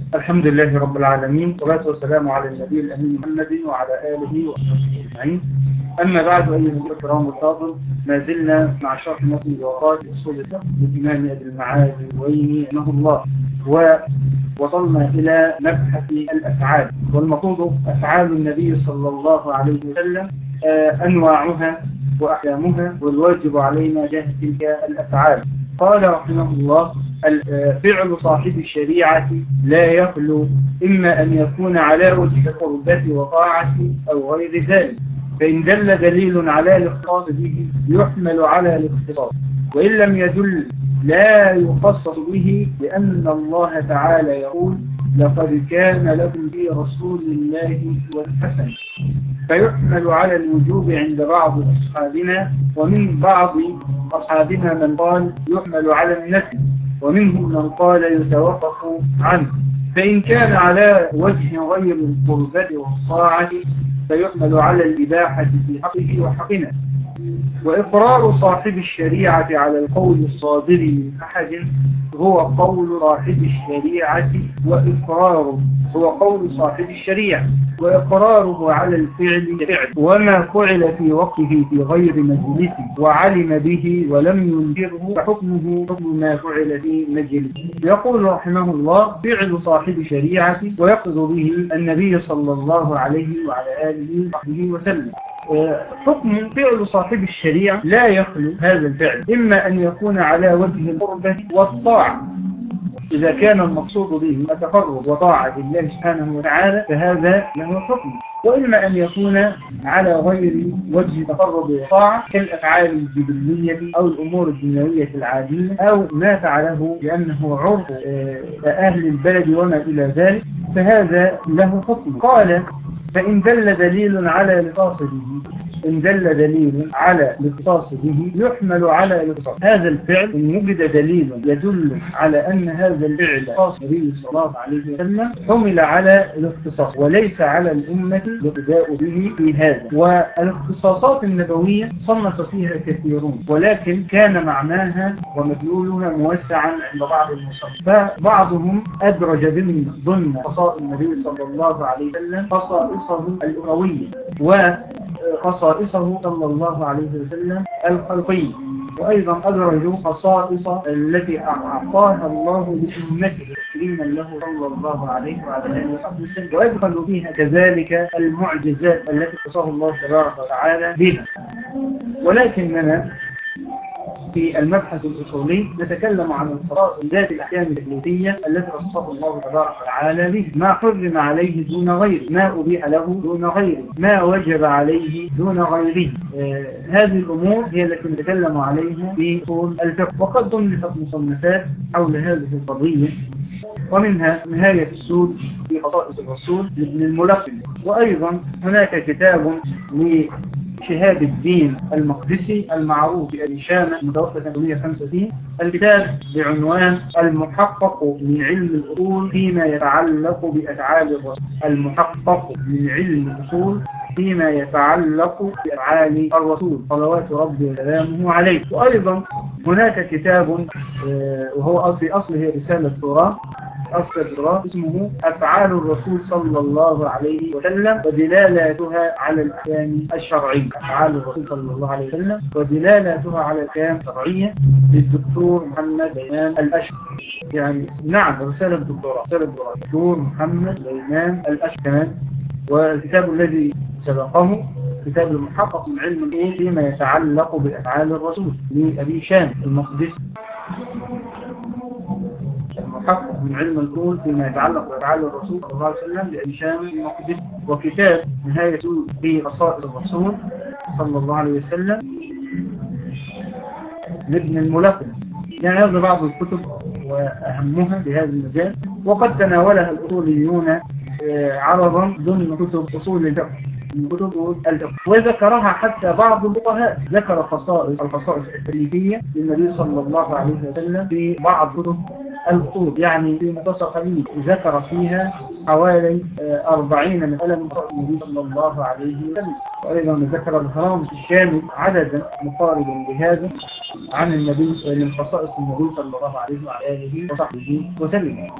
الحمد لله رب العالمين، والصلاة والسلام على النبي الأمين محمد وعلى آله وصحبه أجمعين. أما بعد، أيها الأخوة الكرام والفاضل، ما زلنا مع شرح متن الورقات أصول الفقه للإمام أبي المعالي الجويني رحمه الله، ووصلنا إلى مبحث الأفعال، والمقصود أفعال النبي صلى الله عليه وسلم، أنواعها وأحكامها والواجب علينا جهة تلك الأفعال. قال رحمه الله: فعل صاحب الشريعة لا يخلو إما أن يكون على وجه القربة وطاعة أو غير ذلك، فإن دل دليل على الاختصاص به يحمل على الاختصاص، وإن لم يدل لا يخصص به، لأن الله تعالى يقول: لقد كان لكم في رسول الله والحسن، فيحمل على الوجوب عند بعض أصحابنا، ومن بعض أصحابنا من قال يحمل على النفي، ومنهم من قال يتوقف عنه. فإن كان على وجه غير القربة والطاعة فيحمل على الإباحة في حقه وحقنا. وإقرار صاحب الشريعة على القول الصادر من أحد هو قول صاحب الشريعة، وإقراره هو قول صاحب الشريعة، وإقراره على الفعل فعل، وما فعل في وقته في غير مجلسه وعلم به ولم ينكره فحكمه حكم ما فعل في مجلسه. يقول رحمه الله: فعل صاحب الشريعة، ويقصد به النبي صلى الله عليه وعلى آله وصحبه وسلم. حكم فعل صاحب الشريعة لا يخلو هذا الفعل إما أن يكون على وجه القربة والطاعة، إذا كان المقصود به التقرب وطاعة الله سبحانه وتعالى فهذا له حكم، وإما أن يكون على غير وجه تقرب وطاعة كالأفعال الجبلية أو الأمور الدنيوية العادية أو ما فعله لأنه عرف أهل البلد وما إلى ذلك، فهذا له حكم. قال: فإن دل دليل على الاختصاص به، إن دل دليل على الاختصاص به يحمل على الاختصاص. هذا الفعل إن وجد دليل يدل على أن هذا الفعل خاص به صلى الله عليه وسلم حمل على الاختصاص، وليس على الأمة الاقتداء به في هذا. والاختصاصات النبوية صنف فيها كثيرون، ولكن كان معناها ومدلولها موسعا عند بعض المصنفين، فبعضهم أدرج ضمن خصائص النبي صلى الله عليه وسلم خصائصه الأموية وخصائصه صلى الله عليه وسلم الخلقية، وأيضا أدرجوا خصائص التي أعطاها الله لأمته تكريما له صلى الله عليه وعلى آله وسلم، ويدخل فيها كذلك المعجزات التي خصه الله تبارك وتعالى بها. ولكننا في المبحث الأصولي نتكلم عن الخصائص ذات الأحكام التكليفية التي خصه الله تبارك وتعالى به، ما حرم عليه دون غيره، ما أبيح له دون غيره، ما وجب عليه دون غيره. هذه الأمور هي التي نتكلم عليها في أصول الفقه، وقد ضمنت مصنفات حول هذه القضية، ومنها نهاية السود في خصائص الرسول لابن الملقن، وأيضا هناك كتاب شهاب الدين المقدسي المعروف بأبي شامة متوفى سنة 165، الكتاب بعنوان المحقق من علم الأصول فيما يتعلق بأفعال الرسول، المحقق من علم الأصول فيما يتعلق بأفعال الرسول صلوات ربي وسلامه عليه. وأيضا هناك كتاب وهو في أصله رسالة دكتوراه اسمه أفعال الرسول صلى الله عليه وسلم ودلالاتها على الأحكام الشرعية، أفعال الرسول صلى الله عليه وسلم ودلالاتها على الأحكام الشرعية للدكتور محمد بيمان الأشقر. يعني نعم، رسالة دكتوراه دكتور محمد بيمان الأشقر. والكتاب الذي سبقه كتاب المحقق من علم الأصول فيما يتعلق بأفعال الرسول لأبي شام المقدسي، المحقق من علم الأصول فيما يتعلق بأفعال الرسول صلى الله عليه وسلم لأبي شام المقدسي، وكتاب نهاية في خصائص الرسول صلى الله عليه وسلم لابن الملقن. يعني هذا بعض الكتب وأهمها في هذا المجال، وقد تناولها الأصوليون عرضا ضمن كتب أصول الفقه، وذكرها حتى بعض الفقهاء، ذكر الخصائص التكليفية للنبي صلى الله عليه وسلم في بعض كتب الأصول. يعني في مختصر خليل ذكر فيها حوالي 40 مسألة من خصائص النبي صلى الله عليه وسلم، وأيضا ذكر الهرامي الشامل عددا مقاربا بهذا عن النبي من خصائص النبي صلى الله عليه وآله وصحبه وسلم.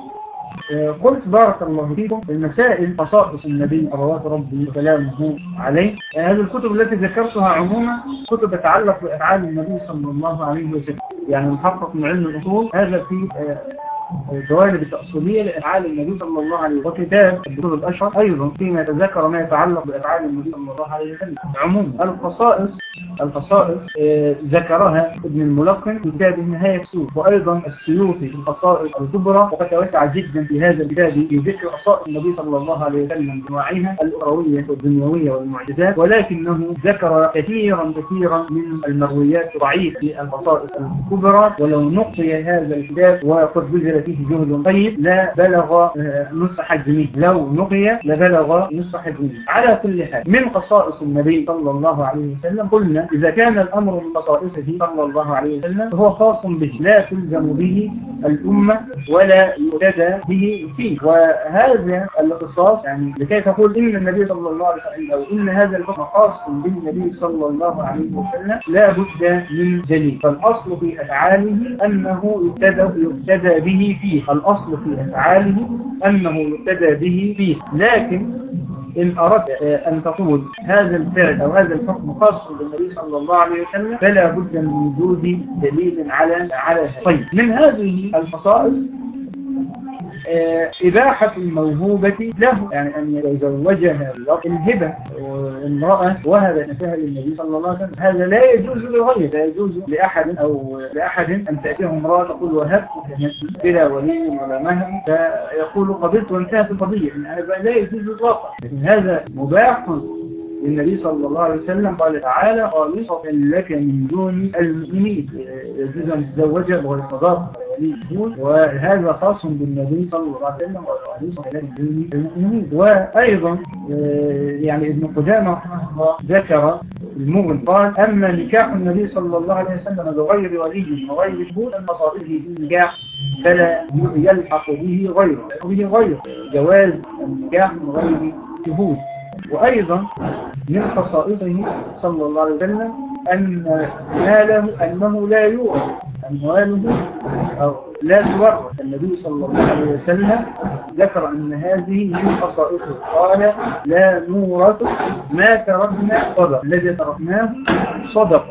قلت بارك الله فيكم المسائل خصائص النبي صلوات ربي وسلامه عليه. هذه الكتب التي ذكرتها عموما كتب تتعلق بأفعال النبي صلى الله عليه وسلم، يعني محقق من علم الأصول هذا في الجوانب التأصيلية لأفعال النبي صلى الله عليه وسلم. وكتاب الدكتور الأشهر أيضا فيما يتذكر ما يتعلق بأفعال النبي صلى الله عليه وسلم. عموما الخصائص ذكرها ابن الملقن في كتاب نهاية السيوف، وأيضا السيوطي في الخصائص الكبرى، وقد وسع جدا في هذا الكتاب في ذكر خصائص النبي صلى الله عليه وسلم بأنواعها الأخروية والدنيوية والمعجزات، ولكنه ذكر كثيرا من المرويات الضعيفة في الخصائص الكبرى. ولو نقي هذا الكتاب وقد بذل فيه جهد طيب لا بلغ نصف حجمه، لو نقي لبلغ نصف حجمه. على كل حال من خصائص النبي صلى الله عليه وسلم قلنا إذا كان الأمر من خصائصه صلى الله عليه وسلم فهو خاص به، لا تلزم به الأمة ولا يؤتدى به فيه. وهذا الاختصاص يعني لكي تقول إن النبي صلى الله عليه وسلم أو إن هذا الحكم خاص بالنبي صلى الله عليه وسلم لا بد من دليل. فالأصل في أفعاله أنه يقتدى به فيه، الأصل في أفعاله أنه يقتدى به فيه. لكن إن أردت أن تقول هذا الفعل أو هذا الحكم خاص بالنبي صلى الله عليه وسلم فلا بد من وجود دليل على هذا. طيب من هذه الخصائص إباحة الموهوبة له، يعني أن يتزوجها الهبة امرأة وهب نفسها للنبي صلى الله عليه وسلم، هذا لا يجوز لغيره، لا يجوز لأحد أن تأتيه امرأة تقول وهبتك نفسي بلا ولي ولا مهر فيقول قبلت وانتهت القضية. هذا لا يجوز إطلاقا، لكن هذا مباح للنبي صلى الله عليه وسلم. قال تعالى خالصة لك من دون المؤمنين، يجوز أن تتزوج بغير صداقة وهذا خاص بالنبي صلى الله عليه وسلم وخالصة لك من دون المؤمنين. وأيضا يعني ابن قدامة رحمه الله ذكر المغني قال أما نكاح النبي صلى الله عليه وسلم بغير ولي وغير شهود المصاريف في النكاح فلا يلحق به غيره جواز النكاح من غير شهود. وأيضا من خصائصه صلى الله عليه وسلم أن أنه لا يورث أمواله أو لا تورث. النبي صلى الله عليه وسلم ذكر أن هذه من خصائصه، قال لا نورث ما تركنا صدق، الذي تركناه صدق،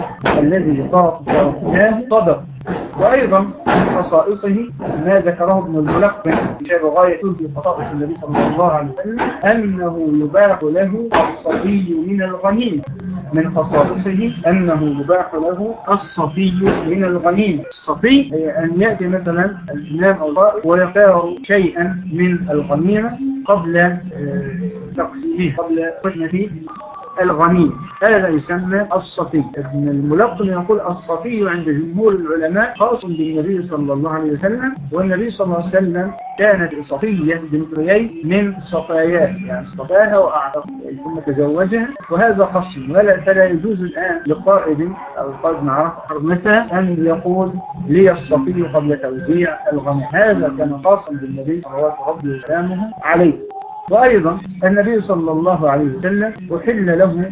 وأيضا من خصائصه ما ذكره ابن الملقن في غاية في خصائص النبي صلى الله عليه وسلم أنه يباح له الصبي من الغنيمة. من خصائصه أنه يباح له الصبي من الغنيمة. الصبي هي أن يأتي مثلا الإمام أو القائد ويختار شيئا من الغنيمة قبل تقسيمه، قبل قسمة الغنيمة، هذا يسمى الصفي. ابن الملقن يقول الصفي عند جمهور العلماء خاص بالنبي صلى الله عليه وسلم، والنبي صلى الله عليه وسلم كانت صفية بنت حيي من صفاياه، يعني صفاها وأعتق ثم تزوجها، وهذا خاص. فلا يجوز الآن لقائد أو قائد معركة حرب مثلا أن يقول لي الصفي قبل توزيع الغنم، هذا كان خاصا بالنبي صلى الله عليه وسلم عليه. وأيضا النبي صلى الله عليه وسلم أحل له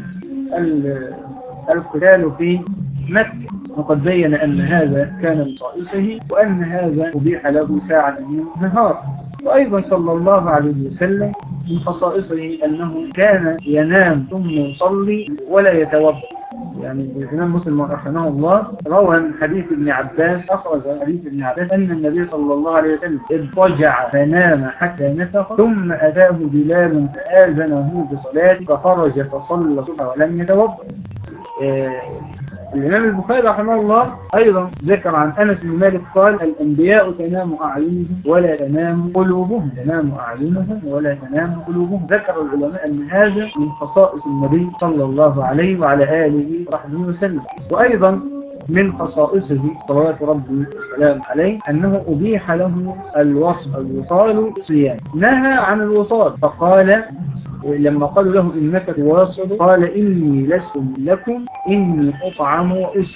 القتال في مكة، وقد بين أن هذا كان من خصائصه وأن هذا أبيح له ساعة من النهار. وأيضا صلى الله عليه وسلم من خصائصه أنه كان ينام ثم يصلي ولا يتوضأ. يعني الإمام مسلم رحمه الله روى من حديث ابن عباس، أخرج حديث ابن عباس أن النبي صلى الله عليه وسلم اضطجع فنام حتى نفخ ثم أتاه بلال فآذنه بصلاة فخرج فصلى الصبح ولم يتوضأ. الإمام البخاري رحمه الله أيضا ذكر عن أنس بن مالك قال الأنبياء تنام أعينهم ولا تنام قلوبهم، ذكر العلماء أن هذا من خصائص النبي صلى الله عليه وعلى آله وصحبه وسلم. وأيضا من خصائصه صلوات ربي والسلام عليه أنه أبيح له الوصال صيام، نهى عن الوصال فقال لما قالوا له إنك تواصل قال إني لست لكم إني أطعم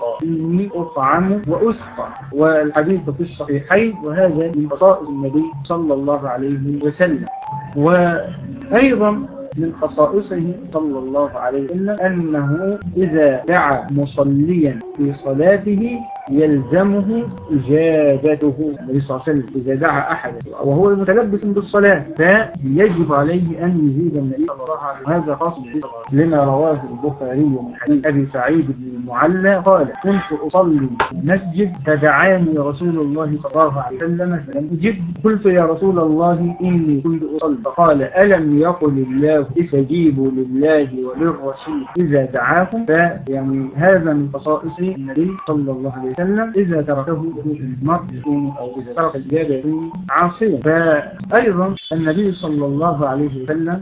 وأسقى، والحديث في الصحيحين، وهذا من خصائص النبي صلى الله عليه وسلم. وأيضا من خصائصه صلى الله عليه وسلم أنه إذا دعا مصليا في صلاته يلزمه إجابته. النبي صلى الله عليه وسلم إذا دعا أحد وهو متلبس بالصلاة فيجب عليه أن يجيب النبي صلى الله عليه وسلم. هذا خاص لما رواه البخاري من حديث أبي سعيد بن المعلى قال كنت أصلي في المسجد فدعاني رسول الله صلى الله عليه وسلم فلم أجب. قلت يا رسول الله إني كنت أصلي فقال ألم يقل الله استجيبوا لله وللرسول إذا دعاكم. فيعني هذا من خصائص النبي صلى الله عليه وسلم إذا تركه المرء يكون أو إذا ترك الإجابة يكون عاصيا. فأيضا النبي صلى الله عليه وسلم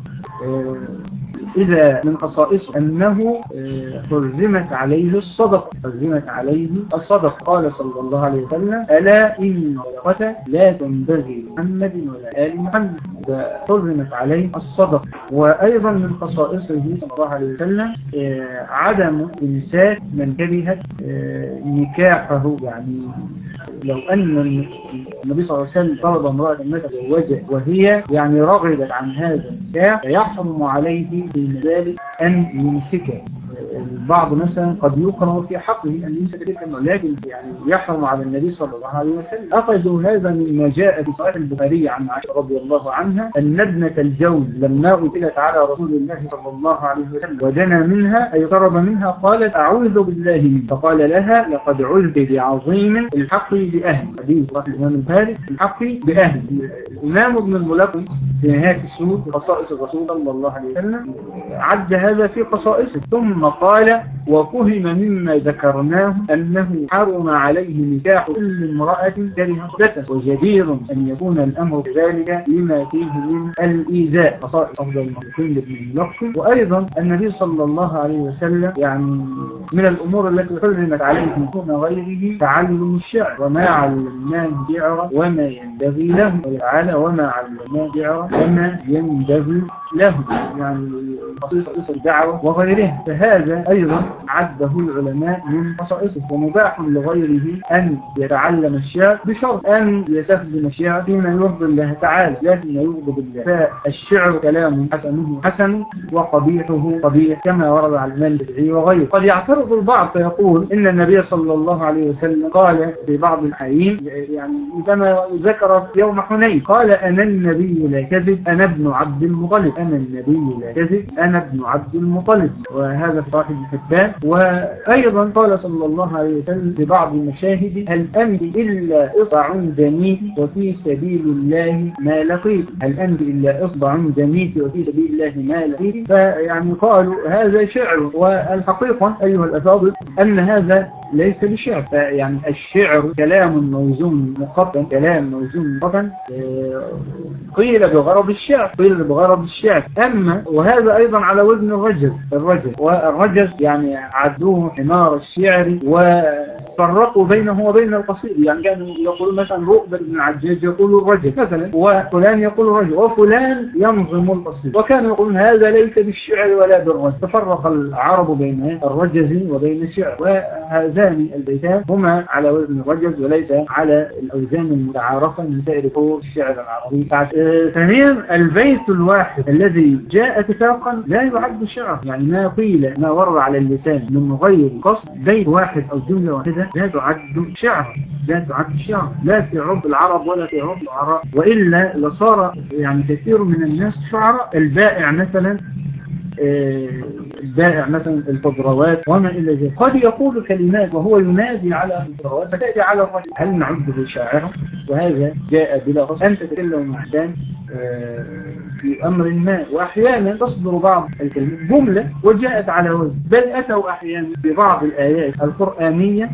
إذا من خصائصه أنه حرمت عليه الصدقة. حرمت عليه الصدقة. قال صلى الله عليه وسلم ألا إن الصدقة لا تنبغي محمد ولا آل محمد. حرمت عليه الصدقة. وأيضا من خصائصه صلى الله عليه وسلم عدم إمساك من كرهت نكاحه. يعني لو أن النبي صلى الله عليه وسلم فرض امرأة مثلا وهي يعني رغبت عن هذا النكاح فيحرم عليه في ذلك أن يمسكه. البعض مثلا قد يكره في حقه أن يمسك تلك المرأة لكن يعني يحرم على النبي صلى الله عليه وسلم. أخذوا هذا مما جاء في صحيح البخاري عن عائشة رضي الله عنها أن ابنة الجون لما أتلت على رسول الله صلى الله عليه وسلم ودنا منها أي قرب منها قالت أعوذ بالله منه فقال لها لقد عذت بعظيم الحق بأهل. حديث صحيح الإمام البخاري الحق بأهل. الإمام ابن الملقن في نهاية السور في خصائص الرسول صلى الله عليه وسلم عد هذا في خصائصه ثم قال وفهم مما ذكرناه أنه حرم عليه نكاح كل امرأة كره صدته وجدير أن يكون الأمر كذلك لما فيه من الإيذاء. خصائص أفضل المخلوقين لابن الملقن. وأيضا النبي صلى الله عليه وسلم يعني من الأمور التي حرمت عليه دون غيره تعلم الشعر وما علمناه شعرا وما ينبغي له. وتعالى وما علمناه شعرا وما ينبغي له يعني خصيص الدعوة وغيرها. فهذا أيضا عده العلماء من خصائصه. ومباح لغيره أن يتعلم الشعر بشرط أن يستخدم الشعر فيما يرضي الله تعالى لكن يغضب الله. فالشعر كلام حسنه حسن وقبيحه قبيح كما ورد عن الإمام الشافعي وغيره. قد يعترض البعض فيقول إن النبي صلى الله عليه وسلم قال في بعض الحديث يعني كما ذكر يوم حنين قال أنا النبي لا كذب أنا ابن عبد المطلب. أنا النبي لا كذب أنا ابن عبد المطلب. وهذا في صحيح الحبان. وأيضا قال صلى الله عليه وسلم في بعض المشاهد هل أنت إلا إصبع دميت وفي سبيل الله ما لقيت. هل أنت إلا إصبع دميت وفي سبيل الله ما لقيت. فيعني قالوا هذا شعر. والحقيقة أيها الأفاضل أن هذا ليس بشعر. يعني الشعر كلام موزون مقطن كلام موزون مقطن قيل بغرض الشعر قيل بغرض الشعر. أما وهذا أيضا على وزن الرجز. والرجز يعني عدوه حمار الشعر وفرقوا بينه وبين القصيد. يعني كانوا يقولون مثلا رؤبة بن العجاج يقول الرجز مثلا وفلان يقول الرجز وفلان ينظم القصيد وكانوا يقولون هذا ليس بالشعر ولا بالرجز. تفرق العرب بين الرجز وبين الشعر. وهذان البيتان هما على وزن الرجز وليس على الأوزان المتعارفة من سائر فروع الشعر العربي. ثانيا البيت الواحد الذي جاء اتفاقا لا يعد شعر. يعني ما قيل ما ورد على اللسان من غير قصد بيت واحد أو جملة واحدة لا تعد شعر. لا تعد شعر لا في عرف العرب ولا في عرف العرب. وإلا لصار يعني كثير من الناس شعراء. البائع مثلا الخضروات وما إلى ذلك قد يقول كلمات وهو ينادي على الخضروات فتأتي على الرجل هل نعده شاعرا. وهذا جاء بلا قصد. أنت تتكلم مع إنسان في أمر ما وأحيانا تصدر بعض الكلمات جملة وجاءت على وزن. بل أتوا أحيانا ببعض الآيات القرآنية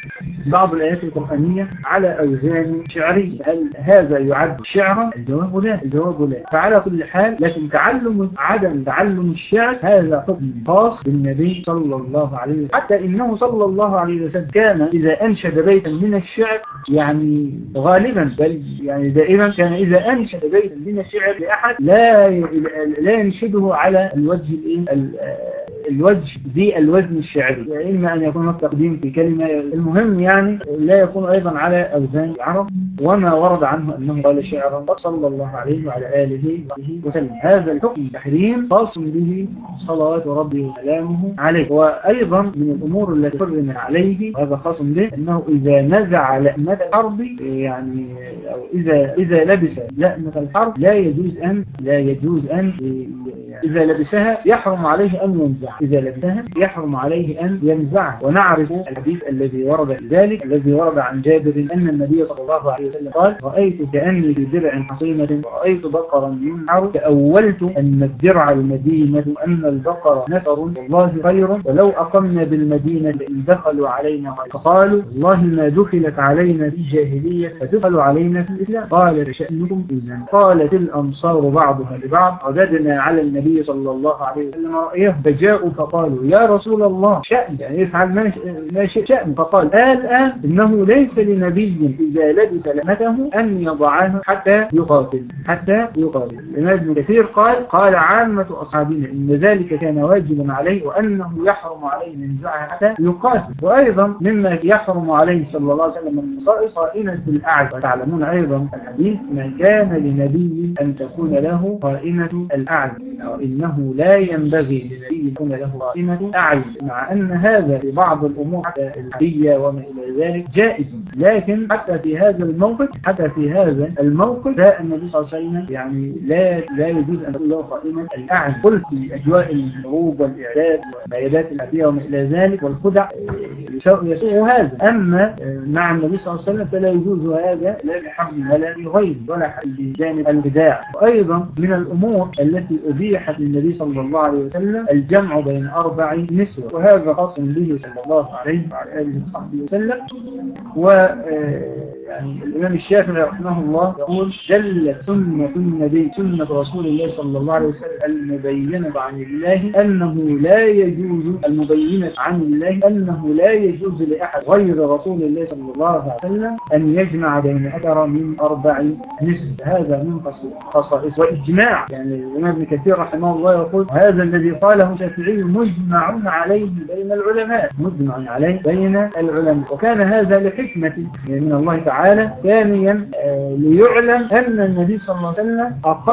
على أوزان شعرية. هل هذا يعد شعرا؟ الجواب لا. فعلى كل حال لكن عدم تعلم الشعر هذا حكم خاص بالنبي صلى الله عليه وسلم. حتى إنه صلى الله عليه وسلم كان إذا أنشد بيتا من الشعر يعني غالبا بل يعني دائما كان إذا أنشد بيتا من الشعر لأحد لا ينشده على الوجه ذي الوزن الشعري. يعني إما أن يكون التقديم في كلمة المهم يعني لا يكون أيضا على أوزان العرب. وما ورد عنه أنه قال شعرا صلى الله عليه وعلى آله وسلم. هذا الحكم التحريم خاص به صلوات ربي وسلامه عليه. وأيضا من الأمور التي حرم عليه وهذا خاص به أنه إذا نزع لأمة الحرب يعني أو إذا لبس لأمة الحرب لا يجوز أن إذا لبسها يحرم عليه أن ينزع، إذا لبسها يحرم عليه أن ينزعها. ونعرف الحديث الذي ورد ذلك الذي ورد عن جابر أن النبي صلى الله عليه وسلم قال: رأيت كأني في درع حصينة ورأيت بقرا ينحر تأولت أن الدرع المدينة وأن البقر نفر والله خير ولو أقمنا بالمدينة إن دخلوا علينا فقالوا والله ما دخلت علينا في الجاهلية فدخلوا علينا في الإسلام. قال: فشأنكم إذن. قالت الأنصار بعضها لبعض: رددنا على النبي صلى الله عليه وسلم رأيه فجاءوا فقالوا: يا رسول الله شأن، يعني يفعل ما شأن. فقال: الآن إنه ليس لنبي إذا لبس لحمته أن يضعها حتى يقاتل. الإمام ابن كثير قال عامة أصحابنا إن ذلك كان واجبا عليه وأنه يحرم عليه من ينزعها حتى يقاتل. وأيضا مما يحرم عليه صلى الله عليه وسلم من الخصائص قائنة الأعين. وتعلمون أيضا الحديث: ما كان لنبي أن تكون له قائنة الأعين، إنه لا ينبغي لنبي أن تكون له قائنة أعين، مع أن هذا في بعض الأمور حتى الحدية وما إلى ذلك جائز. لكن حتى في هذا الموقف لا النبي صلى الله عليه وسلم يعني لا يجوز أن تكون له قائمة الأعين. قلت في أجواء الحروب والإعداد والعيادات الأبية وما إلى ذلك والخدع يسوء هذا. أما مع النبي صلى الله عليه وسلم فلا يجوز هذا لا لحرب ولا لغيره ولا حد بجانب البداع. وأيضا من الأمور التي أبيحت للنبي صلى الله عليه وسلم الجمع بين 4 نسوة، وهذا خاص به صلى الله عليه وعلى آله وصحبه وسلم. يعني الإمام الشافعي رحمه الله يقول: جلت سنة النبي سنة رسول الله صلى الله عليه وسلم المبينة عن الله أنه لا يجوز لأحد غير رسول الله صلى الله عليه وسلم أن يجمع بين أكثر من 4 نسوة. هذا من خصائص وإجماع. يعني الإمام ابن كثير رحمه الله يقول: هذا الذي قاله الشافعي مجمع عليه بين العلماء. وكان هذا لحكمة من الله تعالى. ثانيا ليعلم أن النبي صلى الله عليه وسلم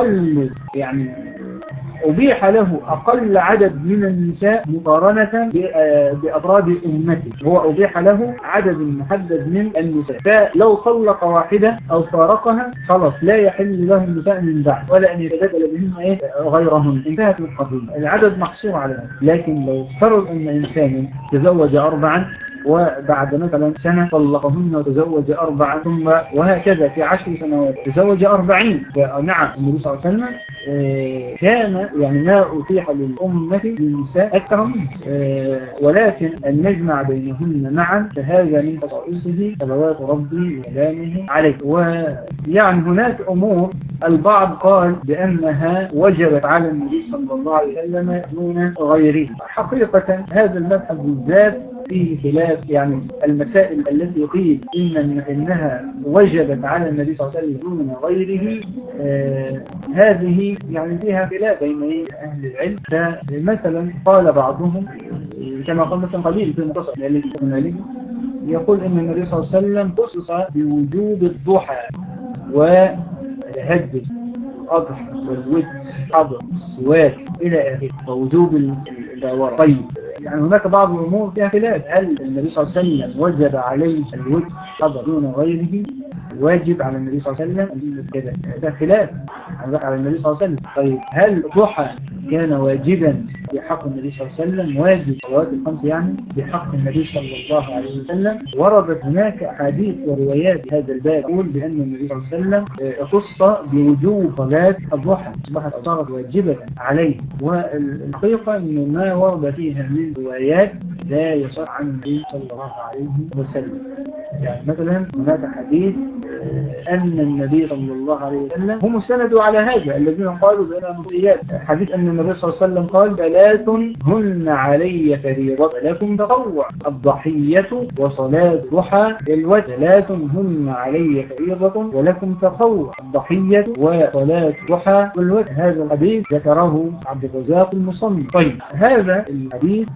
أبيح له أقل عدد من النساء مقارنة بأفراد أمته. هو أبيح له عدد محدد من النساء، فلو طلق واحدة أو فارقها خلاص لا يحل له النساء من بعد ولا أن يتبادل بهن غيرهن. انتهت القضية، العدد محصور على. لكن لو افترض أن إنسان تزوج 4 وبعد مثلا سنة طلقهن وتزوج 4 ثم وهكذا في 10 سنوات تزوج 40. نعم النبي صلى الله عليه وسلم كان يعني ما أتيح للأمة للنساء أكثر منه، ولكن أن نجمع بينهن معا فهذا من خصائصه صلوات ربي وسلامه عليه. ويعني هناك أمور البعض قال بأنها وجبت على النبي صلى الله عليه وسلم دون غيره. حقيقة هذا المذهب بالذات فيه خلاف. يعني المسائل التي قيل إنها وجبت على النبي صلى الله عليه وسلم دون غيره هذه يعني فيها خلاف بين أهل العلم. فمثلا قال بعضهم كما قال مثلا قليل في المتصل يقول إن النبي صلى الله عليه وسلم خصص بوجوب الضحى والهجر والأضحى والود حضر السواك إلى آخره ووجوب الدورة. طيب يعني هناك بعض الأمور فيها خلاف. هل النبي صلى الله عليه وسلم وجب عليه الود حضر دون غيره؟ واجب على النبي صلى الله عليه وسلم كذا؟ ده خلاف على النبي صلى الله عليه وسلم. طيب هل الضحى كان واجبا بحق النبي صلى الله عليه وسلم؟ واجب صلوات ال5 يعني بحق النبي صلى الله عليه وسلم. وردت هناك أحاديث وروايات هذا الباب تقول بأن النبي صلى الله عليه وسلم خص بوجوب صلاة الضحى أصبحت صارت واجبة عليه. والحقيقة أن ما ورد فيها من روايات لا يصح عن النبي صلى الله عليه وسلم. يعني مثلا هناك حديث أن النبي صلى الله عليه وسلم هم استندوا على هذا الذين قالوا بأنها مضيات. حديث أن النبي صلى الله عليه وسلم قال: 3 هن علي فريضة لكم تطوع الضحية وصلاة ضحى الوتر. 3 هن علي فريضة ولكم تطوع الضحية وصلاة ضحى الوتر. هذا الحديث ذكره عبد الرزاق المصنف. طيب هذا الحديث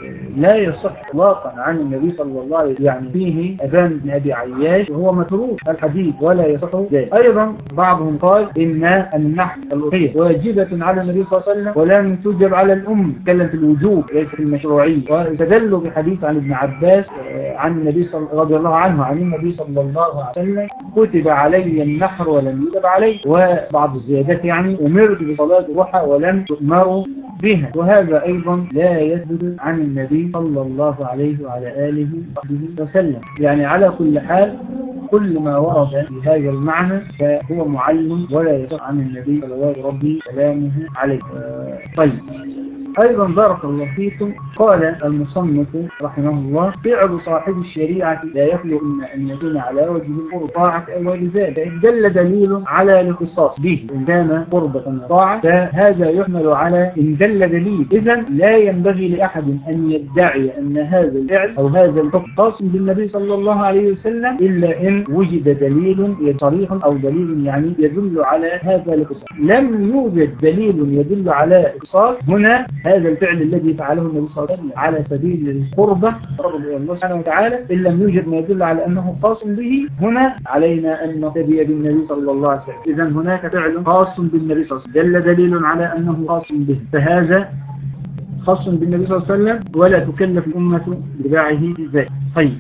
لا يصح اطلاقا عن النبي صلى الله عليه وسلم. يعني فيه أبان بن أبي عياش وهو متروك الحديث ولا يصح ذلك. أيضا بعضهم قال إن النحر الأضحية واجبة على النبي صلى الله عليه وسلم ولم توجب على الأم، تكلم في الوجوب ليس في المشروعية، واستدلوا بحديث عن ابن عباس عن النبي رضي الله عنه عن النبي صلى الله عليه وسلم كتب علي النحر ولم يكتب علي، وبعض الزيادات يعني أمرت بصلاة الضحى ولم تؤمروا بها، وهذا أيضا لا يثبت عن النبي صلى الله عليه وعلى آله وصحبه وسلم. يعني على كل حال كل ما ورد في هذا المعنى فهو معلم ولا يصح عن النبي صلوات ربي سلامه عليه. طيب، أيضا بارك الله فيكم، قال المصنف رحمه الله: فعل صاحب الشريعة لا يخلو إما أن يكون على وجه الطاعة أو والذات، فإن دل دليل على الاختصاص به إن كان قربة وطاعة فهذا يحمل على إن دل دليل. إذن لا ينبغي لأحد أن يدعي أن هذا الفعل أو هذا الحكم خاص بالنبي صلى الله عليه وسلم إلا إن وجد دليل صريح أو دليل يعني يدل على هذا الاختصاص. لم يوجد دليل يدل على الاختصاص هنا هذا الفعل الذي فعله النبي صلى الله عليه وسلم على سبيل القربة قرب إلى الله سبحانه وتعالى، إن لم يوجد ما يدل على أنه خاص به هنا علينا أن نقتدي بالنبي صلى الله عليه وسلم. إذن هناك فعل خاص بالنبي صلى الله عليه وسلم دل دليل على أنه خاص به، فهذا خاص بالنبي صلى الله عليه وسلم ولا تكلف الأمة بتباعه ذلك. طيب،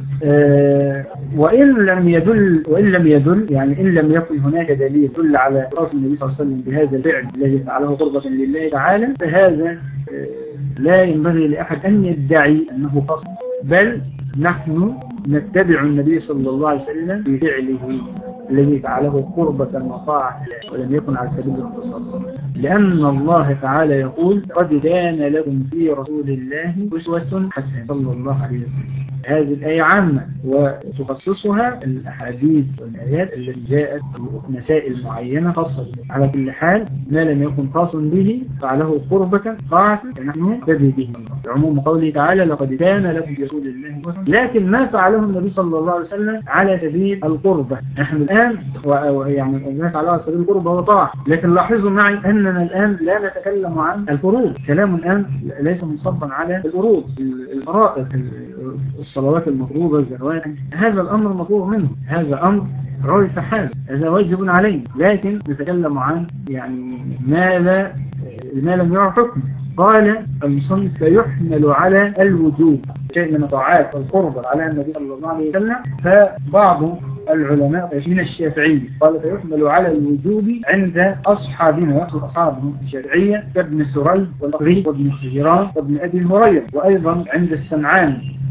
وإن لم يدل يعني إن لم يكن هناك دليل يدل على خاص النبي صلى الله عليه وسلم بهذا الفعل الذي فعله قربة لله تعالى، فهذا لا ينبغي لأحد أن يدعي أنه خاص، بل نحن نتبع النبي صلى الله عليه وسلم بفعله الذي فعله قربة وطاعة ولم يكن على سبيل الاختصاص، لأن الله تعالى يقول: قد كان لكم في رسول الله أسوة حسنة صلى الله عليه وسلم. هذه الآية عامة وتخصصها الأحاديث والآيات التي جاءت مسائل معينة خاصة به. على كل حال ما لم يكن خاصا به فعله قربة طاعة فنحن نتبع به، عموم قوله تعالى: لقد كان لكم في رسول الله أسوة. لكن ما فعله النبي صلى الله عليه وسلم على سبيل القربة نحن الآن يعني ما فعله على سبيل القربة وطاعة، لكن لاحظوا معي أننا الآن لا نتكلم عن الفروض، كلام الآن ليس منصبا على الفروض الفرائض الصلوات المفروضة الزكوات، هذا الأمر مطلوب منه، هذا أمر عرف حال، هذا واجب عليه، لكن نتكلم عن يعني ما لم يعرف حكم. قال المصنف: فيحمل على الوجوب شيء من الطاعات والقربة على النبي صلى الله عليه وسلم. فبعض العلماء من الشافعية قال: فيحمل على الوجوب عند أصحابنا، وأصل أصحابهم الشافعية كابن سري والأقري وابن حجران وابن أبي هريرة، وأيضا عند السمعاني.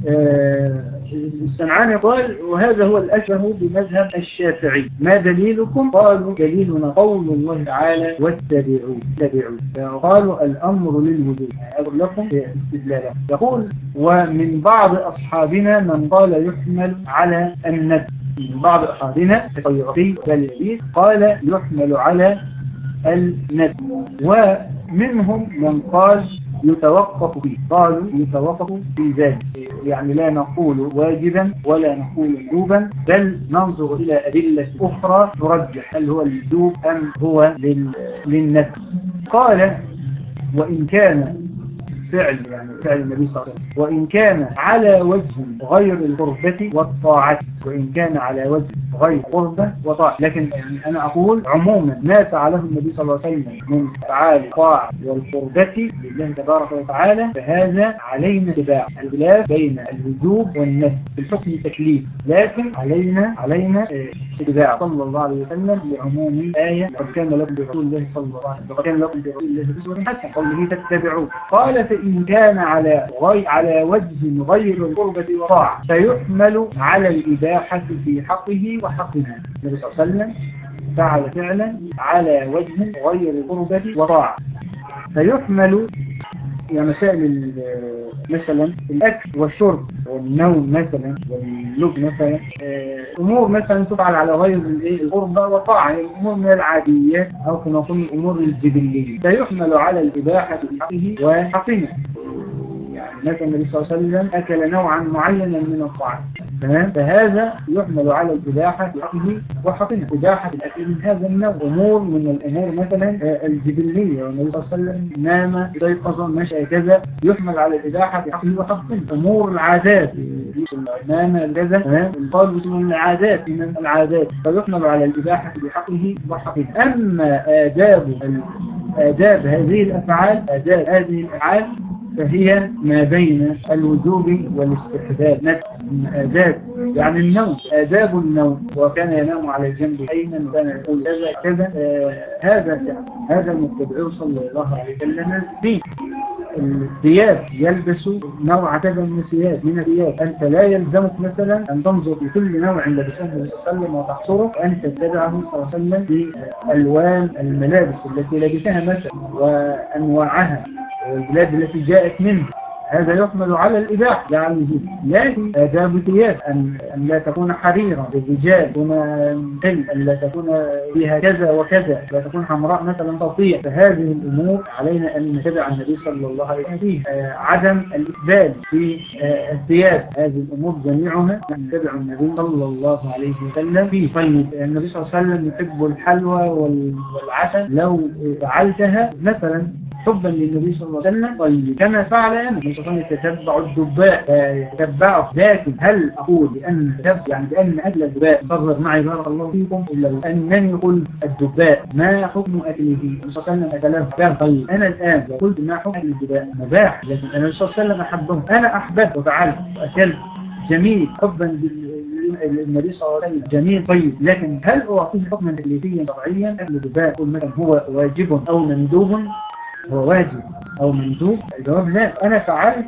السمعاني قال: وهذا هو الأشبه بمذهب الشافعي. ما دليلكم؟ قالوا: دليلنا قول الله تعالى: واتبعوا. فقالوا الأمر للوجوب. أقول لكم استدلالا. يقول: ومن بعض أصحابنا من قال يحمل على الندب، من بعض أصحابنا الصيرفي واللبيب قال يحمل على الندب، ومنهم من قال يتوقف فيه، قالوا يتوقف في ذلك، يعني لا نقول واجبا ولا نقول وجوبا، بل ننظر إلى أدلة أخرى ترجح هل هو الوجوب أم هو للندب. قال: وإن كان فعل النبي صلى الله عليه وسلم وإن كان على وجه غير القربة والطاعة، وإن كان على وجه غير قربة وطاعة، لكن يعني أنا أقول عموما ما فعله النبي صلى الله عليه وسلم من أفعال الطاعة والقربة لله تبارك وتعالى فهذا علينا اتباع. الخلاف بين الوجوب والندب في الحكم التكليف، لكن علينا اتباع صلى الله عليه وسلم لعموم آية: قد كان لكم برسول الله صلى الله عليه وسلم، وقد كان لكم برسول الله أسوة حسنة، قوله تتبعوه. قال: فإن كان على وجه غير القربة والطاعة فيحمل على الإباحة في حقه وحقنا. النبي صلى الله عليه وسلم فعل فعلا على وجه غير القربة والطاعة، فيحمل يعني مسائل مثلا الأكل والشرب والنوم مثلا واللب مثلا، أمور مثلا تفعل على غير القربة والطاعة، الأمور من العاديات أو كما نقول الأمور الجبلية، فيحمل على الإباحة في حقه وحقنا. يعني مثلا النبي صلى الله عليه وسلم أكل نوعا معينا من الطعام، تمام؟ فهذا يحمل على الإباحة بحقه وحقنا. إباحة الأكل من هذا النوع أمور من الأمور مثلا الجبلية، والنبي صلى الله عليه وسلم نام استيقظ مشى كذا، يحمل على الإباحة بحقه وحقنا. أمور العادات نام كذا، تمام؟ القول من العادات فيحمل على الإباحة بحقه وحقه. أما آداب هذه الأفعال فهي ما بين الوجوب والاستحباب. آداب يعني النوم، آداب النوم، وكان ينام على الجنب الأيمن وكان يقول كذا هذا المتبع صلى الله عليه وسلم فيه. الثياب يلبس نوع كذا من الثياب، أنت لا يلزمك مثلا أن تنظر في كل نوع لبسه النبي صلى الله عليه وسلم وتحصره، وأن تتبعه صلى الله عليه وسلم في ألوان الملابس التي لبسها مثلا وأنواعها والبلاد التي جاءت منه. هذا يحمل على الإباحة لا على الوجوب. لكن آداب ثياب أن لا تكون حريرا للرجال، أن لا تكون فيها كذا وكذا، لا تكون حمراء مثلا تطيع، فهذه الأمور علينا أن نتبع النبي صلى الله عليه وسلم فيه. عدم الإسبال في الثياب، هذه الأمور جميعها نتبع النبي صلى الله عليه وسلم فيه. طيب النبي صلى الله عليه وسلم يحب الحلوى والعسل، لو فعلتها مثلا حبا للنبي صلى الله عليه وسلم، طيب كما فعل النبي صلى الله عليه وسلم يتتبع الدباء يتبعه. لكن هل أقول بأن أكل الدباء ضرر معي بارك الله فيكم، إلا أنني قلت الدباء ما حكم أكله؟ النبي صلى الله عليه وسلم أكله. طيب أنا الآن قلت ما حكم الدباء مباح، لكن النبي صلى الله عليه وسلم أحبه، أنا أحببت وفعلت وأكلت، جميل، حبا النبي صلى الله عليه وسلم، جميل. طيب لكن هل أعطيه حكما تكليفيا شرعيا؟ أكل الدباء قل مثلا هو واجب أو مندوب؟ هو واجب أو مندوب؟ الجواب لا. أنا فعلت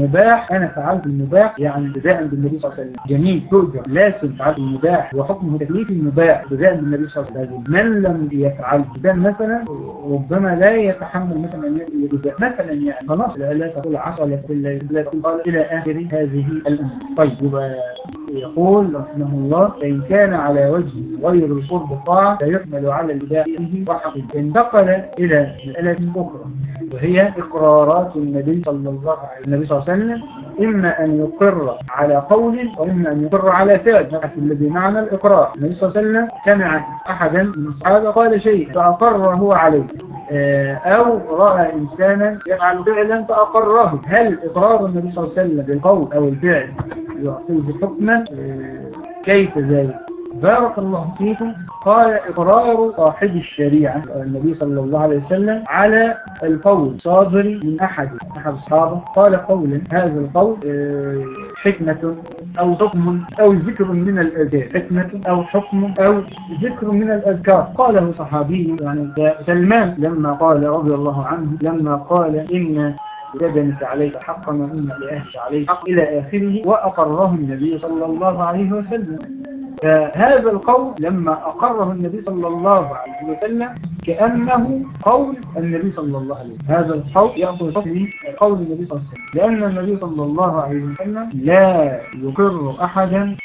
المباح يعني ابتداء بالنبي صلى الله عليه وسلم، جميل، تؤجر. لكن فعلت المباح وحكمه تكليف المباح ابتداء بالنبي صلى الله عليه وسلم. من لم يفعل ده مثلا ربما لا يتحمل مثلا أن يأتي مثلا، يعني خلاص لا تقول عصا لا تقول إلى آخر هذه الأمور. طيب يقول رحمه الله فإن كان على وجه غير القرب الطاعة فيحمل على الإباحة وحقه. انتقل إلى مسألة أخرى وهي إقرارات النبي صلى الله عليه وسلم، إما أن يقر على قول وإما أن يقر على فعل. الذي معنى الإقرار، النبي صلى الله عليه وسلم سمع أحدا من الصحابة قال شيء فأقره عليه، أو رأى إنسانا يفعل فعلا فأقره. هل إقرار النبي صلى الله عليه وسلم بالقول أو الفعل يعطيه حكما؟ كيف ذلك؟ بارك الله فيكم. قال إقرار صاحب الشريعة النبي صلى الله عليه وسلم على القول صادر من أحد الصحابة، قال قولا، هذا القول حكمة أو حكم أو ذكر من الأذكار، حكمة أو حكم أو ذكر من الأذكار، قاله صحابي يعني سلمان لما قال رضي الله عنه، لما قال إن لبنك عليك حقا وإن لأهلك عليك حق إلى آخره، وأقره النبي صلى الله عليه وسلم. فهذا القول لما أقره النبي صلى الله عليه وسلم كأنه قول النبي صلى الله عليه وسلم. هذا القول يأخذ حكم قول النبي صلى الله عليه وسلم، لأن النبي صلى الله عليه وسلم لا يقر أحدا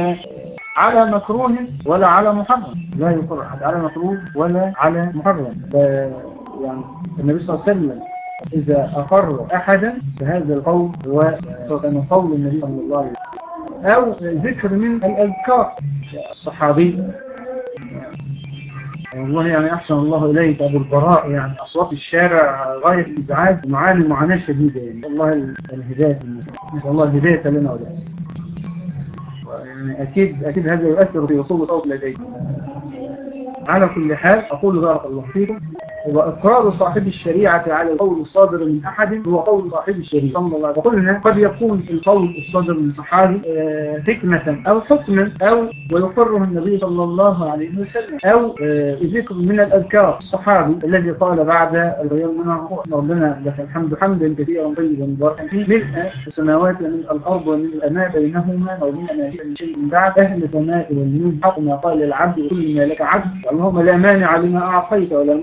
على مكروه ولا على محرم، لا يقر أحد على مكروه ولا على محرم. يعني النبي صلى الله عليه وسلم إذا أقر أحدا فهذا القول هو كان قول النبي صلى الله عليه وسلم، أو ذكر من الأذكار. الصحابي والله يعني أحسن الله إليك أبو البراء، يعني أصوات الشارع غاية الإزعاج ومعاني معاناة شديدة، يعني والله الهداية والله الهداية لنا ولا يعني أكيد هذا يؤثر في وصول صوت لديك. على كل حال أقول بارك الله فيكم، وإقرار صاحب الشريعة على القول الصادر من أحد هو قول صاحب الشريعة صلى الله عليه وسلم. وقلنا قد يكون القول الصادر من صحابي حكمة أو حكما أو ويقره النبي صلى الله عليه وسلم، أو ذكر من الأذكار. الصحابي الذي قال بعد القيام من ربنا لك الحمد حمدا كثيرا طيبا مباركا فيه ملء السماوات ومن الأرض ومن ما بينهما ومن ما شيء بعد أهل السماء والملك حق ما قال العبد وكل ما لك عبد اللهم لا مانع لما أعطيت ولا معطي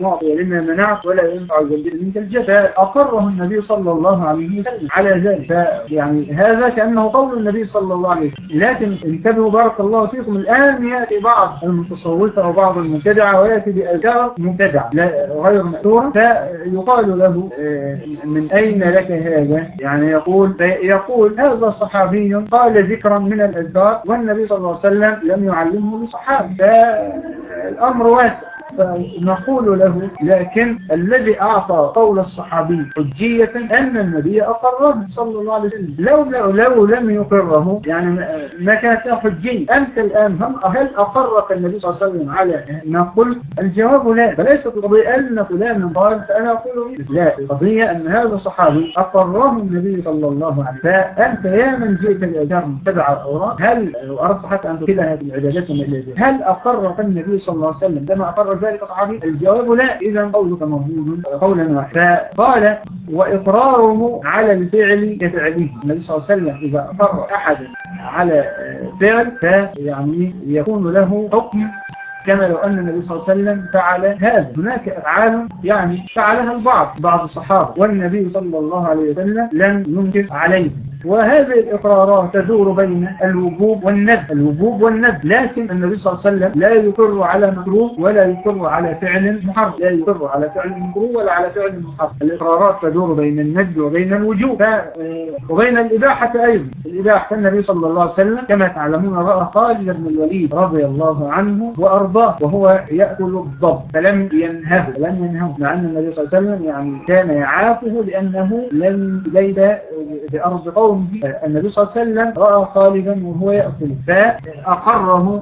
ما منعت ولا ينفع الجديد منك الجد. فأقره النبي صلى الله عليه وسلم على ذلك. يعني هذا كأنه قول النبي صلى الله عليه وسلم. لكن انتبهوا بارك الله فيكم، الآن يأتي بعض المتصوفة أو بعض المبتدعة ويأتي بأذكار مبتدعة غير مأثورة، فيقال له من أين لك هذا؟ يعني يقول هذا صحابي قال ذكرا من الأذكار والنبي صلى الله عليه وسلم لم يعلمه لصحابه، فالأمر واسع. فنقول له لكن الذي أعطى قول الصحابي حجية أن النبي أقره صلى الله عليه وسلم. لو لم يقره يعني ما كانت له حجية. أنت الآن هل أقرك النبي صلى الله عليه وسلم على ما قلت؟ الجواب لا. فليست القضية أن فلانا قال فأنا أقول لا، القضية أن هذا صحابي أقره النبي صلى الله عليه وسلم. فأنت يا من جئت لأجار متبع الأوراق، هل أردت حتى أن تكل هذه العبادات من الذي هل أقرك النبي صلى الله عليه وسلم كما أقر ذلك صحابي؟ الجواب لا. إذا قولك موجود قولا واحدا. فقال وإقراره على الفعل كفعله. النبي صلى الله عليه وسلم إذا أقر أحدا على فعل فيعني يكون له حكم كما لو أن النبي صلى الله عليه وسلم فعل هذا. هناك أفعال يعني فعلها بعض الصحابة والنبي صلى الله عليه وسلم لم ينكر عليه، وهذه الإقرارات تدور بين الوجوب والندب، لكن النبي صلى الله عليه وسلم لا يقر على مكروه ولا يقر على فعل محرم، لا يقر على فعل مكروه ولا على فعل محرم. الإقرارات تدور بين الندب وبين الوجوب وبين الإباحة أيضا. الإباحة النبي صلى الله عليه وسلم كما تعلمون رأى خالد بن الوليد رضي الله عنه وأرضاه وهو يأكل الضب فلم ينهه، مع أن النبي صلى الله عليه وسلم يعني كان يعافه لأنه ليس بأرض قومه. النبي صلى الله عليه وسلم رأى خالدا وهو يأكل فأقره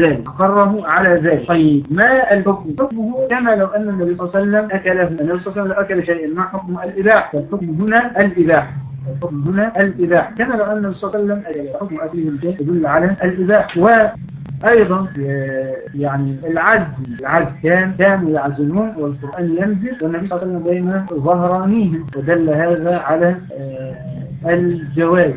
على ذلك. طيب ما الحكم؟ حكمه كما لو أن النبي صلى الله عليه وسلم أكله. النبي صلى الله عليه وسلم أكل شيئا ما حكمه الإباحة. الحكم هنا الإباحة كما لو أن النبي صلى الله عليه وسلم أكل. حكم أكله الشيء يدل على الإباحة. أيضا يعني العجز كانوا يعزلون والقرآن ينزل والنبي صلى الله عليه وسلم بين ظهرانيهم، ودل هذا على الجواز.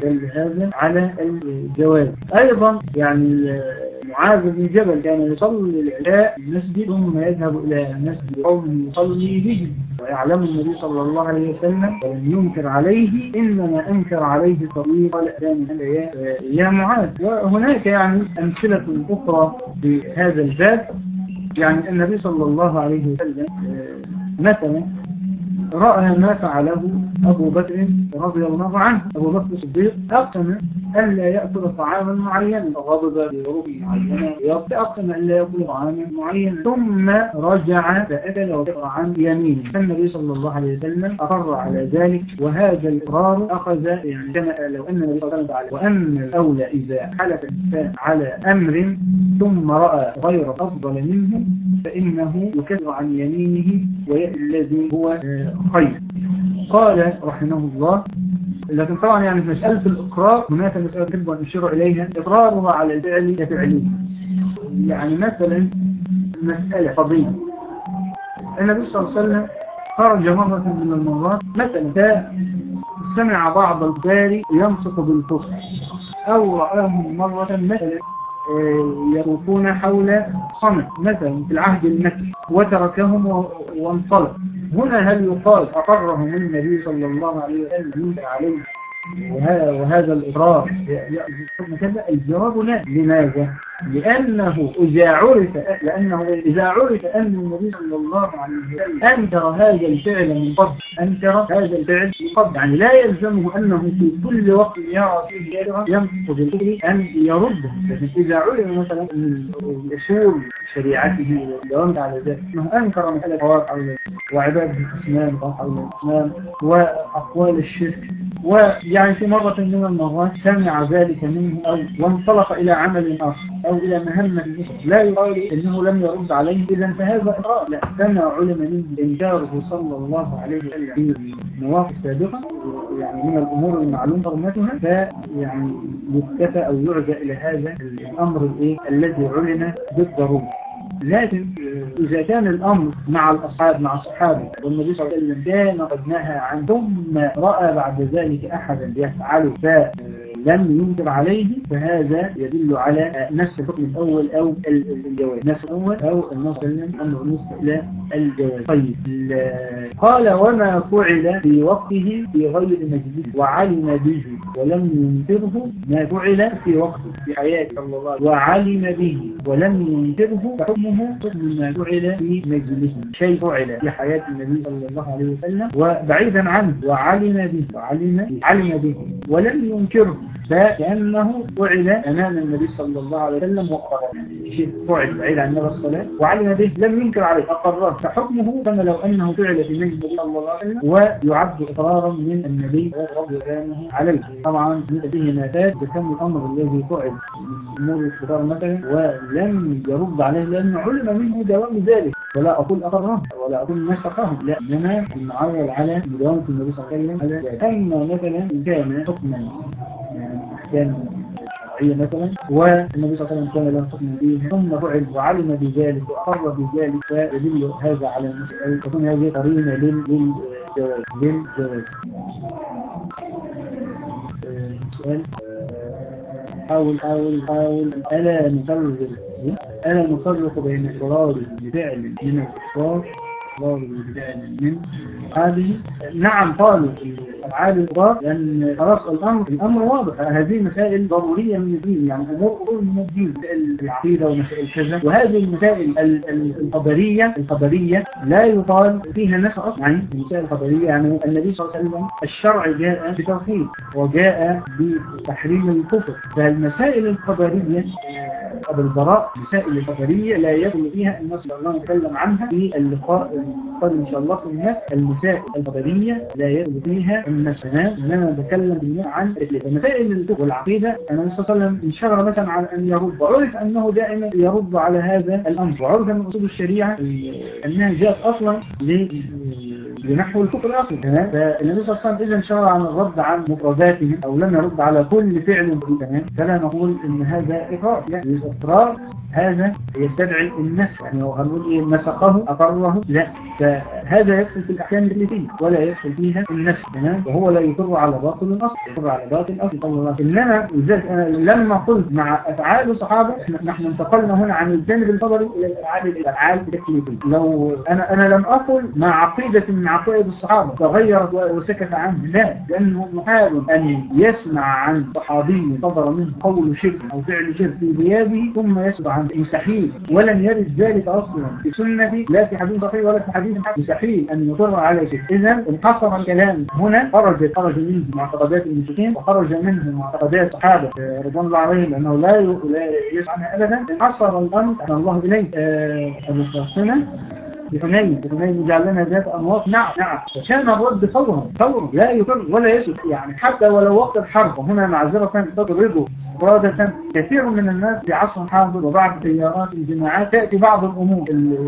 أيضا يعني معاذ بن جبل كان يصلي العشاء في المسجد ثم يذهب إلى مسجد قوم يصلي به، ويعلم النبي صلى الله عليه وسلم ولم ينكر عليه، إنما أنكر عليه طويل قال يا معاذ. وهناك يعني أمثلة أخرى بهذا الباب. يعني النبي صلى الله عليه وسلم مثلا رأى ما فعله أبو بكر رضي الله عنه. أبو بكر الصديق أقسم أن لا يأكل طعاما معينا، غضب بظروف معينة، أقسم أن لا يأكل طعاما معينا ثم رجع فأكل وقطع عن يمينه. فالنبي صلى الله عليه وسلم أقر على ذلك، وهذا الإقرار أخذ يعني كما لو أن النبي صلى الله عليه وسلم فعل. وأن الأولى إذا حلف الإنسان على أمر ثم رأى غير أفضل منه فإنه يكفر عن يمينه ويأتي الذي هو خير. قال رحمه الله. لكن طبعا يعني مسألة الإقرار هناك مسألة يجب أن نشير إليها. إقرارها على الفعل كفعله. يعني مثلا مسألة قضية النبي صلى الله عليه وسلم خرج مرة من المرات مثلا سمع بعض القارئ ينطق بالكفر، أو رآهم مرة مثلا يطوفون حول صنم مثلا في العهد المكي وتركهم وانطلق. هنا هل يقال أقرهم النبي صلى الله عليه وسلم عليه وهذا الإقرار يأخذ كذا؟ الجواب لا. لماذا؟ لأنه إذا عرف أن النبي صلى الله عليه وسلم أنكر هذا الفعل من قبل، يعني لا يلزمه أنه في كل وقت يرى فيه ينطق بالكفر أن يرده. لكن إذا علم مثلا من أصول شريعته والدوام على ذلك أنه أنكر مسألة الطواف حول وعبادة الأصنام وأقوال الشرك، ويعني في مرة من المرات سمع ذلك منه أو وانطلق إلى عمل آخر أو إلى مهمة أخرى، لا يقال إنه لم يرد عليه إذن فهذا إقرار. لا، كما علم منه إنكاره صلى الله عليه وسلم في مواقف سابقة يعني من الأمور المعلومة حرمتها، فيعني يكتفى أو يعزى إلى هذا الأمر الذي علم بالضرورة. لكن إذا كان الأمر مع الصحابة والنبي صلى الله عليه وسلم كان قد نهى عنه ثم رأى بعد ذلك أحدا يفعله لم ينكر عليه فهذا يدل على نفس الحكم الأول أو الجواز، نفس الأول أو النص أمر بالنسبة إلى الجواز. طيب قال وما فعل في وقته في غير مجلس وعلم به ولم ينكره ما فعل في وقته في حياته صلى الله عليه وسلم وعلم به ولم ينكره فحكمه حكم ما فعل في مجلس، شيء فعل في حياة النبي صلى الله عليه وسلم وبعيدا عنه وعلم به علم به ولم ينكره فكأنه فعل أمام النبي صلى الله عليه وسلم وأقره، شيء فعل بعيد عن النبي صلى الله عليه وسلم وعلم به لم ينكر عليه أقره، فحكمه كما لو أنه فعل في مجلس النبي صلى الله عليه وسلم ويعد إقرارا من النبي رضي الله عليه. طبعا به ما فات كان الأمر الذي فعل من أمور الكفار مثلا ولم يرد عليه لأنه علم منه دوام ذلك، ولا أقول أقره ولا أقول نسخه، لا، إنما المعول على مداومة النبي صلى الله عليه وسلم. أما مثلا إن كان حكما أحكام شرعية مثلا والنبي صلى الله عليه وسلم كان له حكم فيه ثم فعل وعلم بذلك وأقر بذلك فيدل هذا على المسألة تكون هذه قرينة للجواز. سؤال حاول ألا نفرق بين إقرار بفعل من الكفار بفعل من هذه. نعم قالوا أفعال الكفار لأن خلاص الأمر واضح، هذه مسائل ضرورية من الدين، يعني أمور من الدين، مسائل العقيدة ومسائل كذا، وهذه المسائل الخبرية لا يقال فيها نفس أصلا، يعني المسائل الخبرية يعني النبي صلى الله عليه وسلم الشرع جاء بتوحيد وجاء بتحريم الكفر، فالمسائل الخبرية بالبراء مسائل الخبرية لا يدل فيها النص الله نتكلم عنها في اللقاء القادم إن شاء الله في الناس. المسائل الخبرية لا يدل فيها النص، إنما بتكلم عن المسائل الكفر والعقيدة. النبي صلى الله عليه وسلم انشغل مثلا على أن يرد، وعرف أنه دائما يرد على هذا الأمر، وعرف من أصول الشريعة أنها جاءت أصلا لنحو الكفر أصلا. فالنبي صلى الله عليه وسلم إذا انشغل عن الرد عن مفرداتهم أو لم يرد على كل فعل فلا نقول إن هذا إقرار، لا، الإقرار هذا يستدعي النسخ، يعني هنقول إيه نسخه أقره، لا، فهذا يدخل في الأحكام اللي فيه ولا يدخل فيها النسخ، وهو لا يقر على باطل الأصل، يقر على باطل الأصل صلى الله عليه وسلم. إنما أنا لما قلت مع أفعال الصحابة نحن انتقلنا هنا عن الجانب الخبري إلى الأفعال التكليفية. لو أنا لم أقل مع عقيدة من عقائد الصحابة تغيرت وسكت عنه، لا، لأنه محال أن يسمع عن صحابي صدر منه قول شرك أو فعل شرك في غيابه ثم يسمع عنه، مستحيل، ولم يرد ذلك أصلا في سنة لا في حديث صحيح ولا في حديث حق، مستحيل أن يقر على شيء. إذا انحصر الكلام هنا، خرج منه معتقدات المشركين وخرج منه معتقدات الصحابة رضوان الله عليهم لأنه لا يسمع عنها أبدا. انحصر الأمر أن الله إليه المفصلة بحنين جعل لنا ذات أنواط. نعم فكان الرد فورا لا يقر ولا يسكت، يعني حتى ولو وقت الحرب. وهنا معذرة تضربه إرادة كثير من الناس في عصر حاضر وبعد تيارات الجماعات تأتي بعض الأمور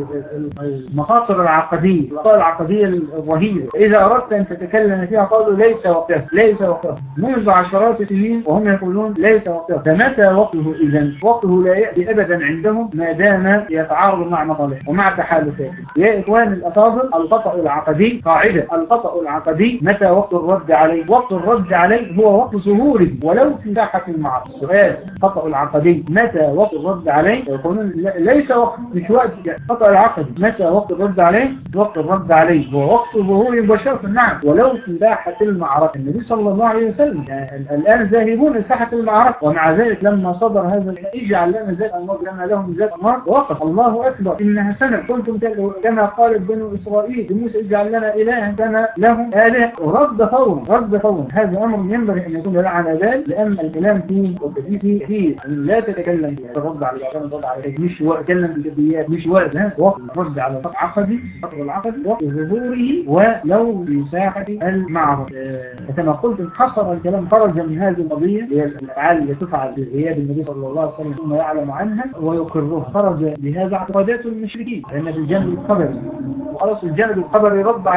المخاطر العقدية الرهيبة، إذا أردت أن تتكلم فيها قالوا ليس وقته منذ عشرات السنين وهم يقولون ليس وقته. فمتى وقته؟ إذن وقته لا يأتي أبدا عندهم ما دام يتعارض مع مصالح ومع تحالفات. يا إخوان الأفاضل، الخطأ العقدي قاعدة، الخطأ العقدي متى وقت الرد عليه؟ وقت الرد عليه هو وقت ظهوره ولو في ساحة المعركة. سؤال: خطأ العقدي متى وقت الرد عليه؟ يقولون ليس وقت، مش وقت. خطأ العقدي متى وقت الرد عليه؟ وقت الرد عليه هو وقت ظهوره مباشرة، نعم، ولو في ساحة المعركة. النبي صلى الله عليه وسلم الآن ذاهبون لساحة المعركة، ومع ذلك لما صدر هذا اجعل لنا ذات أنوار لنا لهم ذات أنوار، وقف الله أكبر إنها سنة كنتم كما قالت بنو إسرائيل لموسى اجعل لنا إلها كما لهم آلهة. رد فورا. هذا أمر ينبغي أن يكون له على بال، لأن الكلام فيه والتدليس فيه لا تتكلم فيه. الرد على مش وقت تكلم بجديات، مش وقت وقت الرد على الخطأ العقدي وقت ظهوره ولو في ساحة المعركة. كما قلت انحصر الكلام، خرج من هذه القضية هي الأفعال التي تفعل في غياب النبي صلى الله عليه وسلم ثم يعلم عنها ويقرها، خرج بهذا اعتقادات المشركين، لأن في الجانب الخبري وخلاص الجانب الخبري رده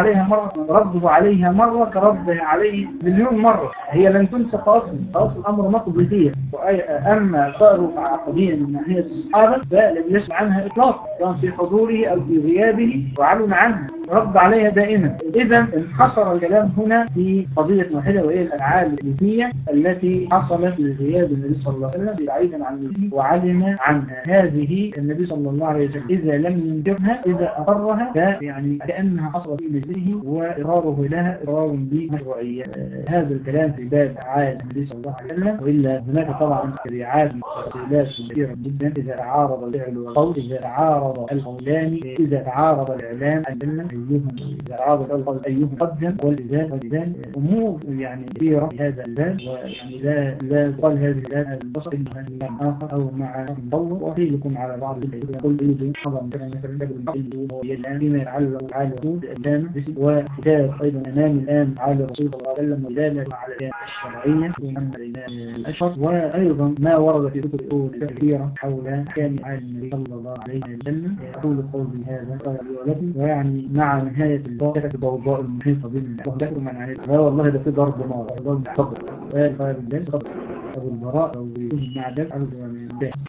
عليها مرة كرده عليه مليون مرة، هي لن تنسخ أصلا، خلاص الأمر مقضي فيها. أما صاروا عقديا من ناحية الصحابة فلم يسمع عنها إطلاقا، كان في حضوره أو في غيابه وعلم عنها. رد عليها دائما. إذا انحصر الكلام هنا في قضية واحدة، وهي الأفعال الإثمية التي حصلت لغياب النبي صلى الله عليه وسلم بعيدا عن النبي وعلم عنها. هذه النبي صلى الله عليه وسلم إذا لم ينكرها، إذا أقرها، فيعني كأنها حصلت في مجلسه، وإقراره لها إقرار بمشروعية. هذا الكلام في باب أفعال النبي صلى الله عليه وسلم. وإلا هناك طبعا تبعات وتفصيلات كثيرة جدا. إذا تعارض الفعل والقول، إذا تعارض القولان، إذا تعارض الإعلام أيهم، إذا تعارض القول أيهم قدم، والإذان أمور يعني كثيرة في هذا الباب. ويعني لا تقال هذه الآن البصر إنها آخر أو مع مدور. وأحيلكم على بعض يقول يريد حضر مثلا بالمقيد وهو الآن فيما يتعلق على الرسول الأجانب، وكتاب أيضا أمام الآن على الرسول صلى الله عليه وسلم، ودالة على الشرعية ومحمد الأشهر، وأيضا ما ورد في كتب الأول كثيرة حول أحكام عالم النبي صلى الله عليه وسلم. أقول قولي هذا ولكن، ويعني مع نهاية الضوضاء المحيطة بنا من عليه. لا والله ده في ضرب نار، ضرب صدر، أبو البراء أو بيكون مع ذلك